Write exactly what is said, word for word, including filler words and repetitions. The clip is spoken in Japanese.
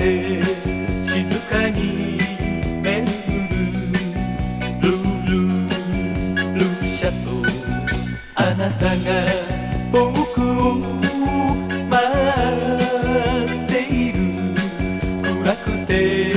て静かに眠るルールルシャトー、あなたが僕を待っている。暗くて